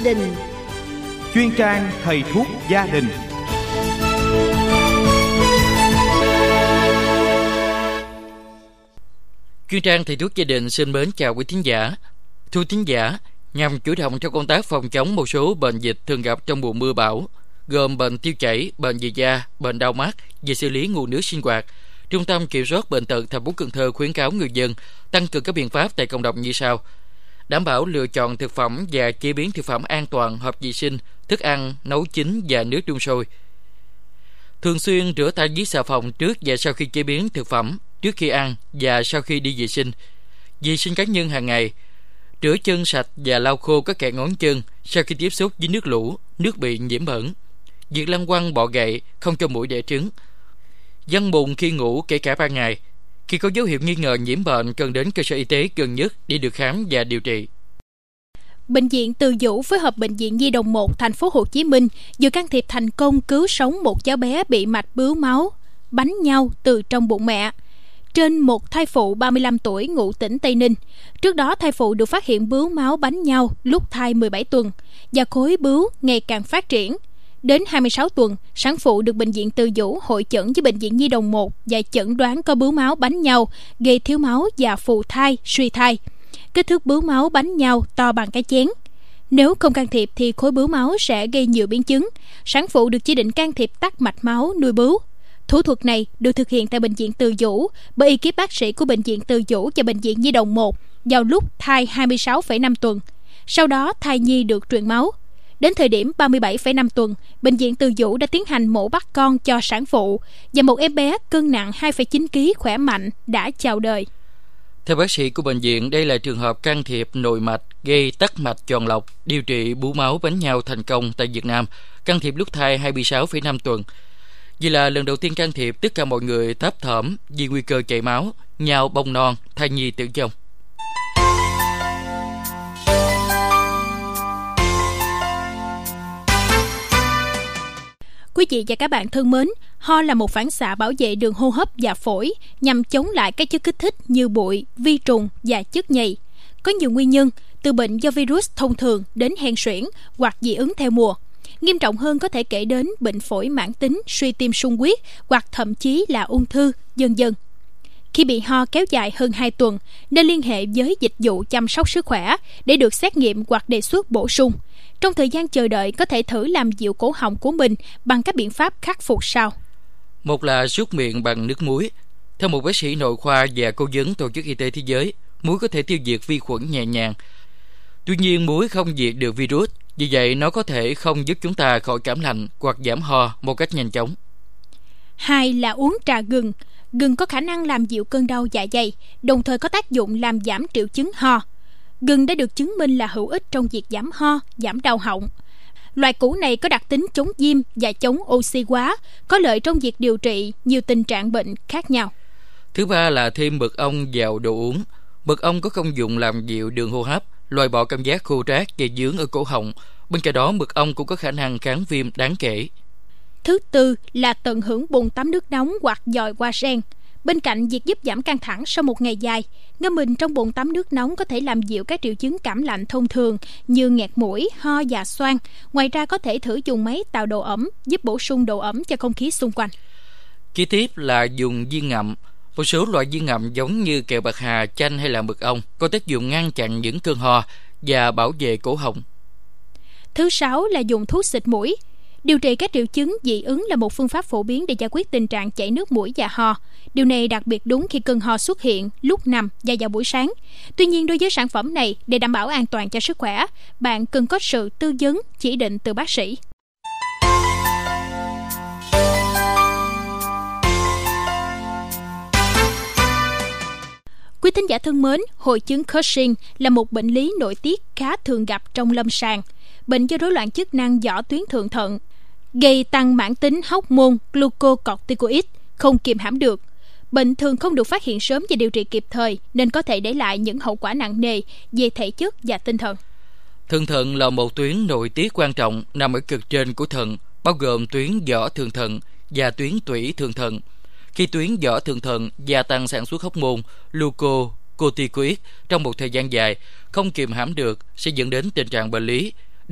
đình. Chuyên trang thầy thuốc gia đình. Chuyên trang thầy thuốc gia đình xin mến chào quý thính giả. Thưa thính giả, nhằm chủ động trong công tác phòng chống một số bệnh dịch thường gặp trong mùa mưa bão, gồm bệnh tiêu chảy, bệnh về da, bệnh đau mắt và xử lý nguồn nước sinh hoạt, Trung tâm Kiểm soát Bệnh tật thành phố Cần Thơ khuyến cáo người dân tăng cường các biện pháp tại cộng đồng như sau: đảm bảo lựa chọn thực phẩm và chế biến thực phẩm an toàn, hợp vệ sinh, thức ăn nấu chín và nước đun sôi. Thường xuyên rửa tay với xà phòng trước và sau khi chế biến thực phẩm, trước khi ăn và sau khi đi vệ sinh. Vệ sinh cá nhân hàng ngày, rửa chân sạch và lau khô các kẽ ngón chân sau khi tiếp xúc với nước lũ, nước bị nhiễm bẩn. Diệt lăng quăng, bọ gậy, không cho muỗi đẻ trứng. Giăng bùn khi ngủ kể cả ban ngày. Khi có dấu hiệu nghi ngờ nhiễm bệnh, cần đến cơ sở y tế gần nhất để được khám và điều trị. Bệnh viện Từ Dũ phối hợp Bệnh viện Nhi đồng 1 thành phố Hồ Chí Minh vừa can thiệp thành công cứu sống một cháu bé bị mạch bướu máu bánh nhau từ trong bụng mẹ, trên một thai phụ 35 tuổi ngụ tỉnh Tây Ninh. Trước đó, thai phụ được phát hiện bướu máu bánh nhau lúc thai 17 tuần và khối bướu ngày càng phát triển. Đến 26 tuần, sản phụ được Bệnh viện Từ Dũ hội chẩn với Bệnh viện Nhi đồng 1 và chẩn đoán có bướu máu bánh nhau, gây thiếu máu và phù thai, suy thai. Kích thước bướu máu bánh nhau to bằng cái chén. Nếu không can thiệp thì khối bướu máu sẽ gây nhiều biến chứng. Sản phụ được chỉ định can thiệp tắc mạch máu nuôi bướu. Thủ thuật này được thực hiện tại Bệnh viện Từ Dũ bởi ekip bác sĩ của Bệnh viện Từ Dũ và Bệnh viện Nhi đồng 1 vào lúc thai 26,5 tuần. Sau đó, thai nhi được truyền máu. Đến thời điểm 37,5 tuần, Bệnh viện Từ Dũ đã tiến hành mổ bắt con cho sản phụ và một em bé cân nặng 2,9 kg khỏe mạnh đã chào đời. Theo bác sĩ của bệnh viện, đây là trường hợp can thiệp nội mạch gây tắc mạch tròn lọc, điều trị bướu máu bánh nhau thành công tại Việt Nam, can thiệp lúc thai 26,5 tuần. Vì là lần đầu tiên can thiệp, tất cả mọi người thấp thỏm vì nguy cơ chảy máu, nhào bong non, thai nhi tử vong. Quý vị và các bạn thân mến, ho là một phản xạ bảo vệ đường hô hấp và phổi nhằm chống lại các chất kích thích như bụi, vi trùng và chất nhầy. Có nhiều nguyên nhân, từ bệnh do virus thông thường đến hen suyễn hoặc dị ứng theo mùa. Nghiêm trọng hơn có thể kể đến bệnh phổi mãn tính, suy tim sung huyết hoặc thậm chí là ung thư, vân vân. Khi bị ho kéo dài hơn 2 tuần, nên liên hệ với dịch vụ chăm sóc sức khỏe để được xét nghiệm hoặc đề xuất bổ sung. Trong thời gian chờ đợi, có thể thử làm dịu cổ họng của mình bằng các biện pháp khắc phục sau. Một là súc miệng bằng nước muối. Theo một bác sĩ nội khoa và cố vấn Tổ chức Y tế Thế giới, muối có thể tiêu diệt vi khuẩn nhẹ nhàng. Tuy nhiên, muối không diệt được virus, vì vậy nó có thể không giúp chúng ta khỏi cảm lạnh hoặc giảm ho một cách nhanh chóng. 2 là uống trà gừng. Gừng có khả năng làm dịu cơn đau dạ dày, đồng thời có tác dụng làm giảm triệu chứng ho. Gừng đã được chứng minh là hữu ích trong việc giảm ho, giảm đau họng. Loại củ này có đặc tính chống viêm và chống oxy hóa, có lợi trong việc điều trị nhiều tình trạng bệnh khác nhau. Thứ ba là thêm mật ong vào đồ uống. Mật ong có công dụng làm dịu đường hô hấp, loại bỏ cảm giác khô rát và vướng ở cổ họng. Bên cạnh đó, mật ong cũng có khả năng kháng viêm đáng kể. Thứ tư là tận hưởng bồn tắm nước nóng hoặc dòi hoa sen. Bên cạnh việc giúp giảm căng thẳng sau một ngày dài, ngâm mình trong bồn tắm nước nóng có thể làm dịu các triệu chứng cảm lạnh thông thường như nghẹt mũi, ho và xoang. Ngoài ra, có thể thử dùng máy tạo độ ẩm, giúp bổ sung độ ẩm cho không khí xung quanh. Kế tiếp là dùng viên ngậm. Một số loại viên ngậm giống như kẹo bạc hà, chanh hay là mật ong có tác dụng ngăn chặn những cơn ho và bảo vệ cổ họng. Thứ 6 là dùng thuốc xịt mũi. Điều trị các triệu chứng dị ứng là một phương pháp phổ biến để giải quyết tình trạng chảy nước mũi và ho. Điều này đặc biệt đúng khi cơn ho xuất hiện lúc nằm và vào buổi sáng. Tuy nhiên, đối với sản phẩm này, để đảm bảo an toàn cho sức khỏe, bạn cần có sự tư vấn, chỉ định từ bác sĩ. Quý thính giả thân mến, hội chứng Cushing là một bệnh lý nội tiết khá thường gặp trong lâm sàng. Bệnh do rối loạn chức năng vỏ tuyến thượng thận, gây tăng mãn tính hormone glucocorticoid không kiềm hãm được. Bệnh thường không được phát hiện sớm và điều trị kịp thời, nên có thể để lại những hậu quả nặng nề về thể chất và tinh thần. Thượng thận là một tuyến nội tiết quan trọng nằm ở cực trên của thận, bao gồm tuyến vỏ thượng thận và tuyến tủy thượng thận. Khi tuyến vỏ thượng thận gia tăng sản xuất hormone glucocorticoid trong một thời gian dài, không kiềm hãm được sẽ dẫn đến tình trạng bệnh lý,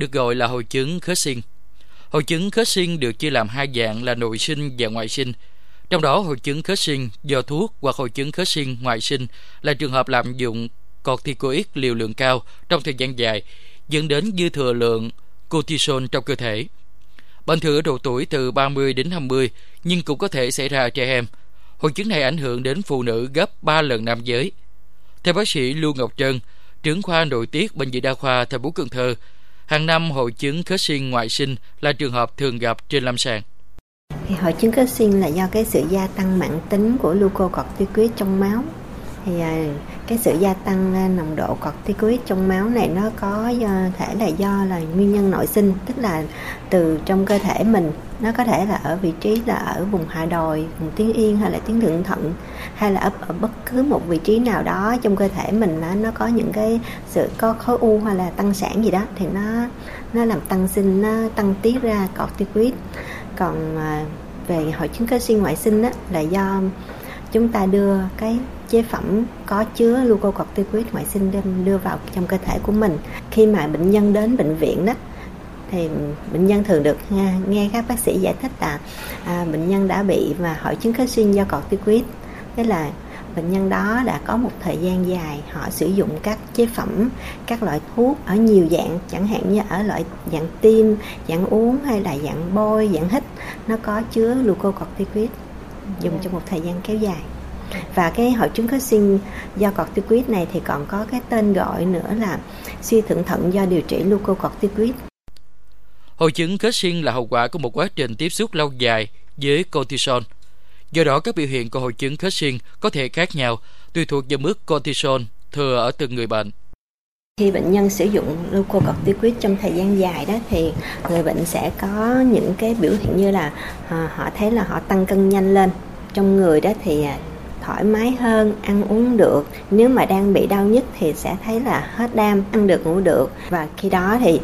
được gọi là hội chứng Cushing. Hội chứng Cushing được chia làm hai dạng là nội sinh và ngoại sinh. Trong đó, hội chứng Cushing do thuốc hoặc hội chứng Cushing ngoại sinh là trường hợp lạm dụng corticoid liều lượng cao trong thời gian dài, dẫn đến dư thừa lượng cortisol trong cơ thể. Bệnh thường ở độ tuổi từ 30 đến 50, nhưng cũng có thể xảy ra ở trẻ em. Hội chứng này ảnh hưởng đến phụ nữ gấp 3 lần nam giới. Theo bác sĩ Lưu Ngọc Trân, trưởng khoa nội tiết Bệnh viện Đa khoa thành phố Cần Thơ, hàng năm hội chứng Cushing ngoại sinh là trường hợp thường gặp trên lâm sàng. Thì hội chứng Cushing là do cái sự gia tăng mãn tính của glucocorticoid trong máu. Thì cái sự gia tăng nồng độ corticoid trong máu này nó có thể là do là nguyên nhân nội sinh, tức là từ trong cơ thể mình, nó có thể là ở vị trí là ở vùng hạ đồi, vùng tuyến yên hay là tuyến thượng thận, hay là ở bất cứ một vị trí nào đó trong cơ thể mình nó có những cái sự có khối u hay là tăng sản gì đó, thì nó làm tăng sinh, nó tăng tiết ra corticoid. Còn về hội chứng Cushing ngoại sinh là do chúng ta đưa cái chế phẩm có chứa glucocorticoid ngoại sinh đưa vào trong cơ thể của mình. Khi mà bệnh nhân đến bệnh viện đó, thì bệnh nhân thường được nghe các bác sĩ giải thích là bệnh nhân đã bị hội chứng Cushing do corticoid, tức là bệnh nhân đó đã có một thời gian dài họ sử dụng các chế phẩm, các loại thuốc ở nhiều dạng, chẳng hạn như ở loại dạng tiêm, dạng uống hay là dạng bôi, dạng hít, nó có chứa glucocorticoid dùng trong một thời gian kéo dài. Và cái hội chứng Cushing do corticoid này thì còn có cái tên gọi nữa là suy thượng thận do điều trị glucocorticoid. Hội chứng Cushing là hậu quả của một quá trình tiếp xúc lâu dài với cortisol. Do đó, các biểu hiện của hội chứng Cushing có thể khác nhau tùy thuộc vào mức cortisol thừa ở từng người bệnh. Khi bệnh nhân sử dụng glucocorticoid trong thời gian dài đó, thì người bệnh sẽ có những cái biểu hiện như là họ thấy là họ tăng cân nhanh lên, trong người đó thì thoải mái hơn, ăn uống được. Nếu mà đang bị đau nhức thì sẽ thấy là hết đam, ăn được ngủ được. Và khi đó thì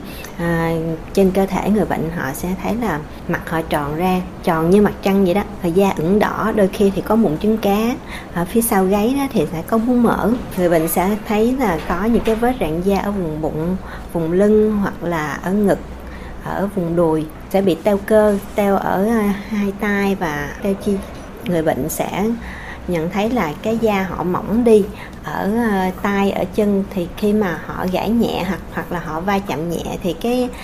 trên cơ thể người bệnh họ sẽ thấy là mặt họ tròn ra, tròn như mặt trăng vậy đó, và da ửng đỏ, đôi khi thì có mụn trứng cá. Ở phía sau gáy đó thì sẽ có bú mỡ. Người bệnh sẽ thấy là có những cái vết rạn da ở vùng bụng, vùng lưng hoặc là ở ngực, ở vùng đùi, sẽ bị teo cơ, teo ở hai tay và teo chi. Người bệnh sẽ nhận thấy là cái da họ mỏng đi ở tay, ở chân, thì khi mà họ gãi nhẹ hoặc là họ va chạm nhẹ thì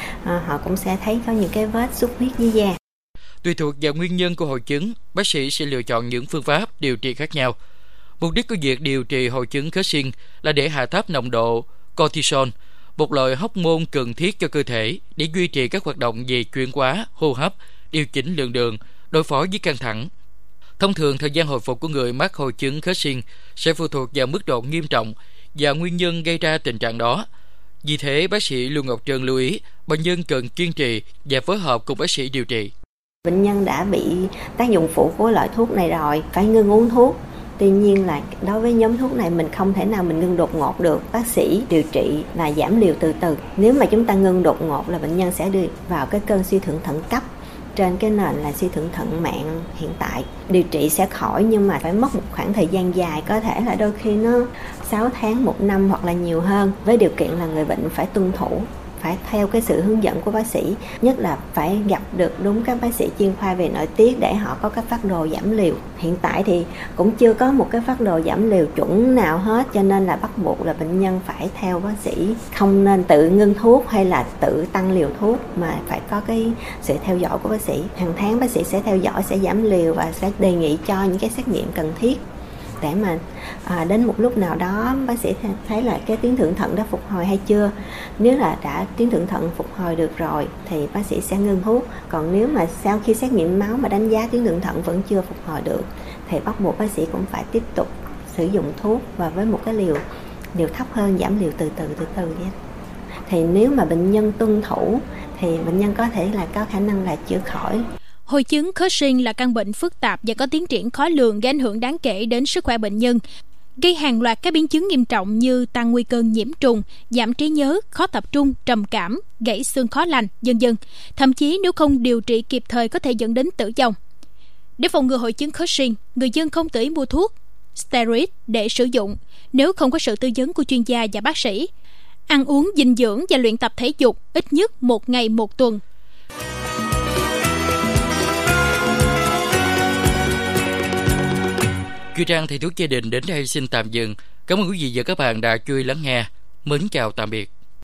họ cũng sẽ thấy có những cái vết xuất huyết dưới da. Tùy thuộc vào nguyên nhân của hội chứng, bác sĩ sẽ lựa chọn những phương pháp điều trị khác nhau. Mục đích của việc điều trị hội chứng Cushing là để hạ thấp nồng độ cortisol, một loại hormone cần thiết cho cơ thể để duy trì các hoạt động về chuyển hóa, hô hấp, điều chỉnh lượng đường, đối phó với căng thẳng. Thông thường, thời gian hồi phục của người mắc hội chứng Cushing sẽ phụ thuộc vào mức độ nghiêm trọng và nguyên nhân gây ra tình trạng đó. Vì thế, bác sĩ Lưu Ngọc Trân lưu ý bệnh nhân cần kiên trì và phối hợp cùng bác sĩ điều trị. Bệnh nhân đã bị tác dụng phụ của loại thuốc này rồi, phải ngưng uống thuốc. Tuy nhiên là đối với nhóm thuốc này mình không thể nào mình ngưng đột ngột được. Bác sĩ điều trị là giảm liều từ từ. Nếu mà chúng ta ngưng đột ngột là bệnh nhân sẽ đi vào cái cơn suy thượng thận cấp, trên cái nền là suy thượng thận mạng hiện tại. Điều trị sẽ khỏi nhưng mà phải mất một khoảng thời gian dài, có thể là đôi khi nó 6 tháng, 1 năm hoặc là nhiều hơn, với điều kiện là người bệnh phải tuân thủ, phải theo cái sự hướng dẫn của bác sĩ, nhất là phải gặp được đúng các bác sĩ chuyên khoa về nội tiết để họ có cái phác đồ giảm liều. Hiện tại thì cũng chưa có một cái phác đồ giảm liều chuẩn nào hết, cho nên là bắt buộc là bệnh nhân phải theo bác sĩ, không nên tự ngưng thuốc hay là tự tăng liều thuốc, mà phải có cái sự theo dõi của bác sĩ. Hàng tháng bác sĩ sẽ theo dõi, sẽ giảm liều và sẽ đề nghị cho những cái xét nghiệm cần thiết để mà đến một lúc nào đó bác sĩ thấy là cái tuyến thượng thận đã phục hồi hay chưa. Nếu là đã tuyến thượng thận phục hồi được rồi thì bác sĩ sẽ ngưng thuốc. Còn nếu mà sau khi xét nghiệm máu mà đánh giá tuyến thượng thận vẫn chưa phục hồi được thì bắt buộc bác sĩ cũng phải tiếp tục sử dụng thuốc và với một cái liều thấp hơn, giảm liều từ từ vậy. Thì nếu mà bệnh nhân tuân thủ thì bệnh nhân có thể là có khả năng là chữa khỏi. Hội chứng Cushing là căn bệnh phức tạp và có tiến triển khó lường, gây ảnh hưởng đáng kể đến sức khỏe bệnh nhân, gây hàng loạt các biến chứng nghiêm trọng như tăng nguy cơ nhiễm trùng, giảm trí nhớ, khó tập trung, trầm cảm, gãy xương khó lành, v.v. Thậm chí nếu không điều trị kịp thời có thể dẫn đến tử vong. Để phòng ngừa hội chứng Cushing, người dân không tự ý mua thuốc, steroid để sử dụng nếu không có sự tư vấn của chuyên gia và bác sĩ. ăn uống dinh dưỡng và luyện tập thể dục ít nhất 1 ngày 1 tuần. Chuyên trang Thầy thuốc gia đình đến đây xin tạm dừng. Cảm ơn quý vị và các bạn đã chú ý lắng nghe. Mến chào tạm biệt.